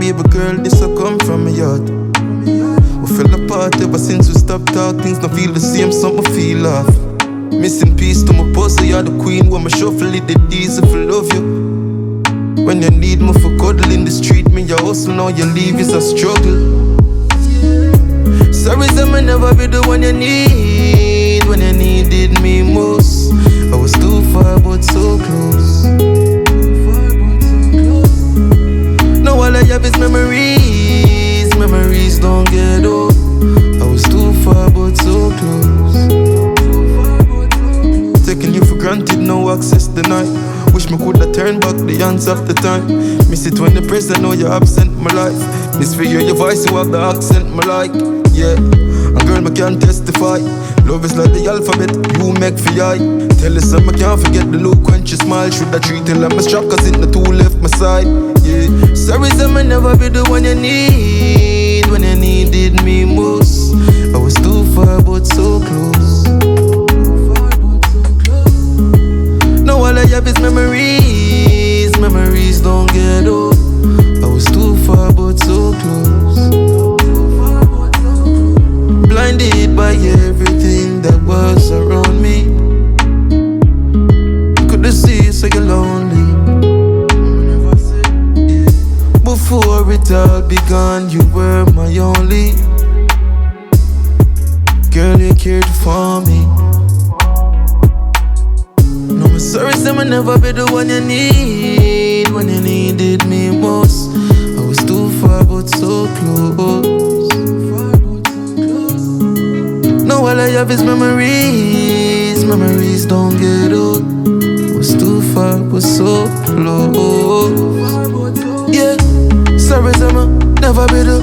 baby girl, this will come from my heart. We fell apart ever since we stopped talking. Things don't feel the same, something feel off. Missing piece to my puzzle, you're the queen. When my shuffle it, the D's if I love you. When you need me for cuddle in the street, me your hustle, now you leave is a struggle. Sorry, Sam, I never be the one you need. When you needed me most, I was too far but so close. Now all I have is memories. Memories don't get old. I was too far but so close. Taking you for granted, no access denied. Wish me coulda turned back the hands of the time. Miss it when the present, know you're absent my life. Miss for hear your voice, you have the accent my like. Yeah, and girl, me can testify. Love is like the alphabet, you make for I. Tell us I can't forget the look when she smile. Shoulda treat till I'm a strap, cause it the two left my side. Yeah, sorry, Sam, I never be the one you need. When you needed me most, I was too far but so close. Now all I have is memories. Memories don't get old. I was too far but so close. Blinded by everything that was around me. Couldn't see so you're lonely. Before it all began, you were my only. Girl, you cared for me. No, I'm sorry, Sam, I never be the one you need. When you needed me most, I was too far but so close. Now all I have is memories. Memories don't get old. I was too far but so close. Yeah, sorry, Sam, I never be the